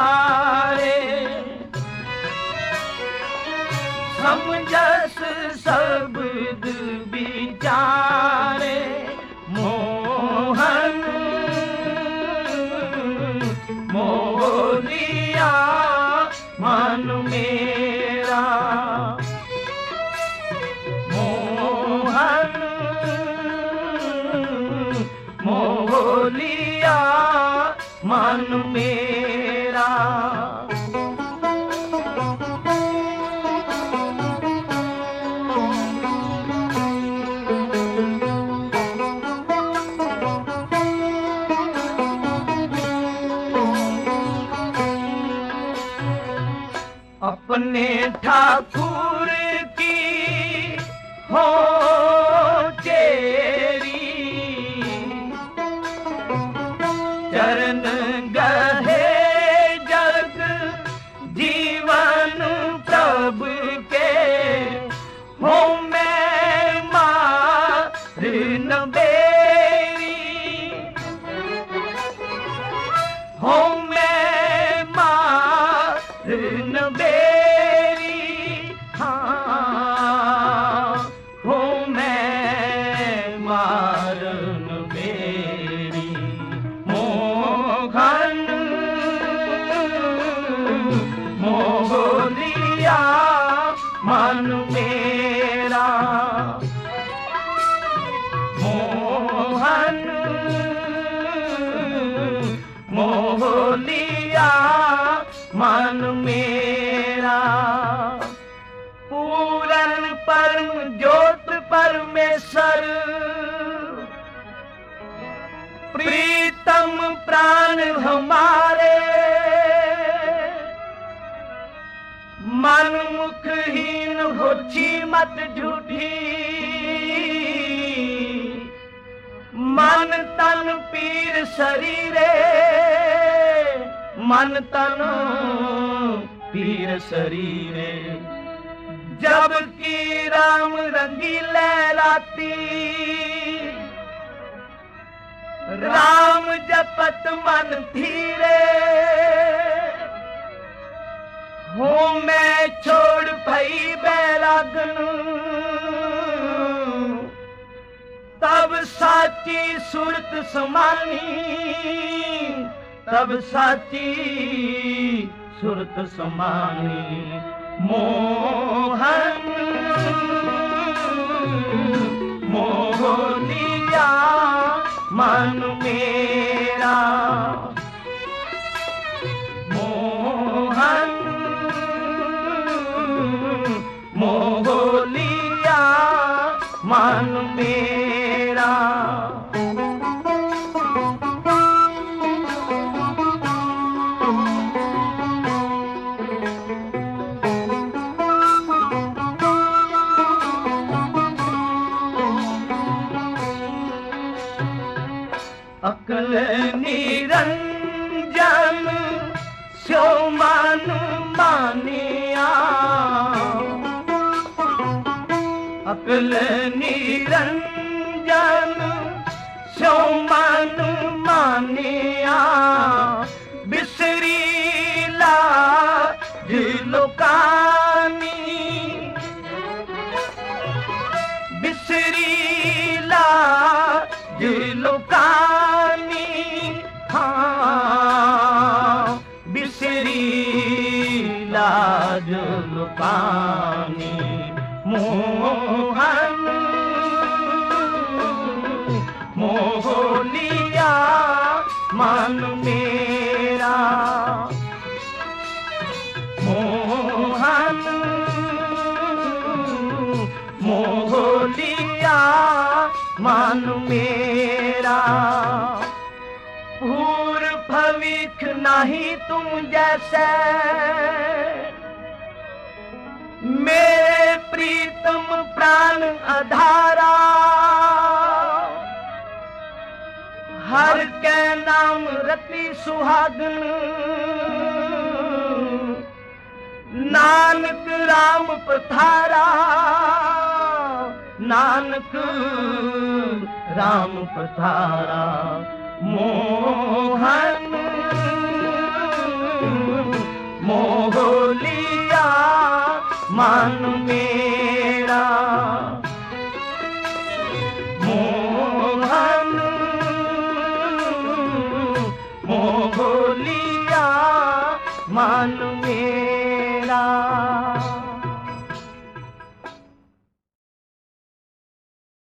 समझस शब्द विचारे मोहन मोलिया मन मेरा मोहन मोलिया मन मेरा। अपने ठाकुर की हो चेरी चरण गहे जग जीवन प्रभु के हो मैं मार न बेरी हो मैं मार न बेरी मन मेरा मोहन मोलिया मन मेरा। पूरन परम ज्योत परमेश्वर प्रीतम प्राण हमारे मन मुखहीन होची मत झूठी मन तन पीर शरीरे मन तन पीर शरीरे। जब की राम रंगी लहराती राम जपत मन धीरे हो मैं छोड़ भई बैरागन तब साची सुरत समानी तब साची सुरत समानी। मोहन मोलिया मन मेरा मोहन मोलिया मन मेरा। अकल निरंजन स्यो मन मानिया अकल निरंजन स्यो मन मानिया बिसरी लाज लोकानी बिसरी लाज लोकानी हाँ बिसरी लाज लोकानी। मोहन मोलिया मन मेरा मोहन मोलिया मन मेरा। भूर भविख नहीं तुम जैसे मेरे प्रीतम प्राण आधारा हर के नाम रति सुहागन नानक राम पधारा नानक राम पधारा। मोहन मोह लिया मन मेरा। मोहन मोह लिया मन मेरा।